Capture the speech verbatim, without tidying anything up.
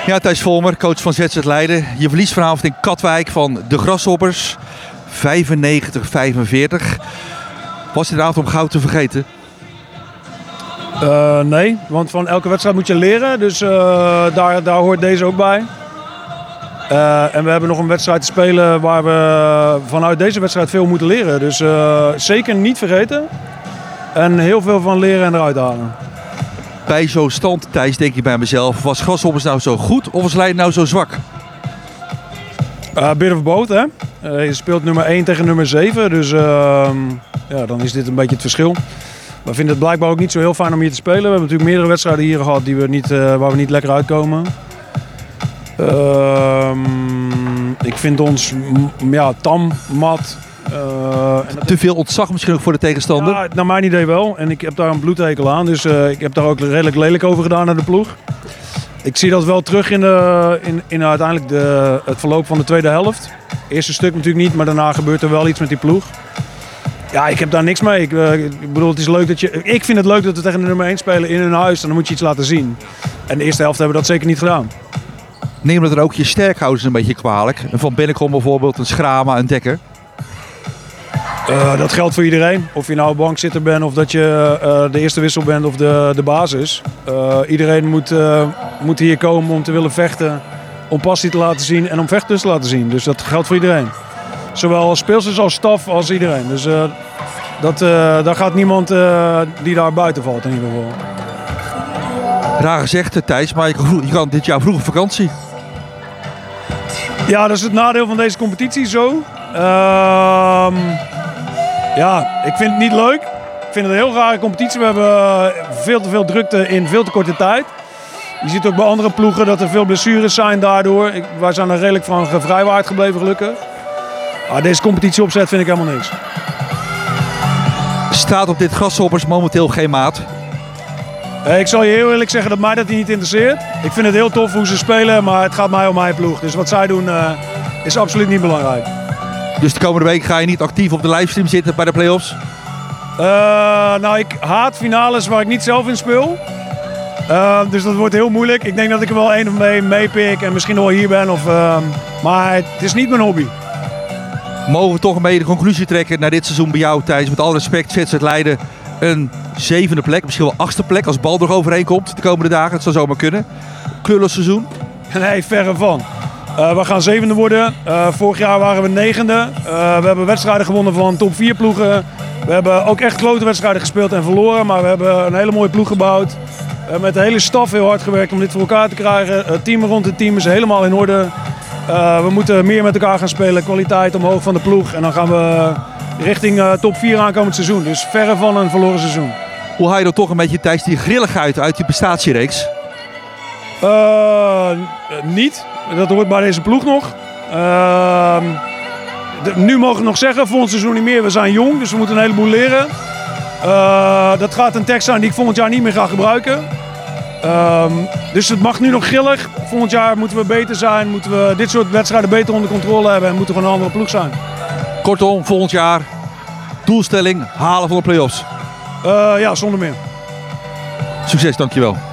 Ja, Thijs Volmer, coach van Z Z Leiden. Je verliest vanavond in Katwijk van de Grasshoppers. vijfennegentig vijfenveertig. Was dit avond om goud te vergeten? Uh, nee, want van elke wedstrijd moet je leren. Dus uh, daar, daar hoort deze ook bij. Uh, en we hebben nog een wedstrijd te spelen waar we vanuit deze wedstrijd veel moeten leren. Dus uh, zeker niet vergeten. En heel veel van leren en eruit halen. Bij zo'n stand, Thijs, denk ik bij mezelf, was Grasshoppers nou zo goed of was Leiden nou zo zwak? Uh, bit of both, hè. Uh, je speelt nummer één tegen nummer zeven, dus uh, ja, dan is dit een beetje het verschil. We vinden het blijkbaar ook niet zo heel fijn om hier te spelen. We hebben natuurlijk meerdere wedstrijden hier gehad die we niet, uh, waar we niet lekker uitkomen. Uh, ik vind ons m- ja, tam, mat. Uh, en Te veel ontzag misschien ook voor de tegenstander? Ja, naar mijn idee wel. En ik heb daar een bloedhekel aan. Dus uh, ik heb daar ook redelijk lelijk over gedaan naar de ploeg. Ik zie dat wel terug in, de, in, in uiteindelijk de, het verloop van de tweede helft. Eerste stuk natuurlijk niet, maar daarna gebeurt er wel iets met die ploeg. Ja, ik heb daar niks mee. Ik, uh, ik bedoel, het is leuk dat je... Ik vind het leuk dat we tegen de nummer één spelen in hun huis. En dan moet je iets laten zien. En de eerste helft hebben we dat zeker niet gedaan. Neem dat er ook je sterkhouders een beetje kwalijk? Van Bennekom bijvoorbeeld, een Schrama, een Dekker? Uh, dat geldt voor iedereen. Of je nou bankzitter bent of dat je uh, de eerste wissel bent of de, de basis. Uh, iedereen moet, uh, moet hier komen om te willen vechten, om passie te laten zien en om vechters te laten zien. Dus dat geldt voor iedereen. Zowel als speelsters als staf als iedereen. Dus uh, dat, uh, daar gaat niemand uh, die daar buiten valt in ieder geval. Raar gezegd, Thijs, maar je kan, je kan dit jaar vroeg op vakantie. Ja, dat is het nadeel van deze competitie zo. Uh, ja, ik vind het niet leuk. Ik vind het een heel rare competitie. We hebben veel te veel drukte in veel te korte tijd. Je ziet ook bij andere ploegen dat er veel blessures zijn daardoor. Ik, wij zijn er redelijk van gevrijwaard gebleven gelukkig. Maar deze competitie opzet vind ik helemaal niks. Staat op dit Grasshoppers momenteel geen maat? Ik zal je heel eerlijk zeggen dat mij dat niet interesseert. Ik vind het heel tof hoe ze spelen, maar het gaat mij om mijn ploeg. Dus wat zij doen uh, is absoluut niet belangrijk. Dus de komende week ga je niet actief op de livestream zitten bij de play-offs? Uh, nou, ik haat finales waar ik niet zelf in speel. Uh, dus dat wordt heel moeilijk. Ik denk dat ik er wel één of mee meepik en misschien nog wel hier ben. Of, uh, maar het is niet mijn hobby. Mogen we toch een beetje de conclusie trekken naar dit seizoen bij jou, Thijs? Met alle respect, Z Z Leiden een zevende plek, misschien wel achtste plek als bal er overheen komt de komende dagen. Het zou zomaar kunnen. Klullig seizoen? Nee, verre van. Uh, we gaan zevende worden. Uh, vorig jaar waren we negende. Uh, we hebben wedstrijden gewonnen van top vier ploegen. We hebben ook echt grote wedstrijden gespeeld en verloren. Maar we hebben een hele mooie ploeg gebouwd. Uh, met de hele staf heel hard gewerkt om dit voor elkaar te krijgen. Het team rond het team is helemaal in orde. Uh, we moeten meer met elkaar gaan spelen. Kwaliteit omhoog van de ploeg. En dan gaan we richting uh, top vier aankomend seizoen. Dus verre van een verloren seizoen. Hoe haal je dan toch een beetje, Thijs, die grilligheid uit die prestatiereeks? Uh, niet. Dat hoort bij deze ploeg nog. Uh, de, nu mogen we nog zeggen, volgend seizoen niet meer. We zijn jong, dus we moeten een heleboel leren. Uh, dat gaat een tekst zijn die ik volgend jaar niet meer ga gebruiken. Uh, dus het mag nu nog grillig. Volgend jaar moeten we beter zijn. Moeten we dit soort wedstrijden beter onder controle hebben. En moeten we gewoon een andere ploeg zijn. Kortom, volgend jaar doelstelling halen van de play-offs. Uh, ja, zonder meer. Succes, dankjewel.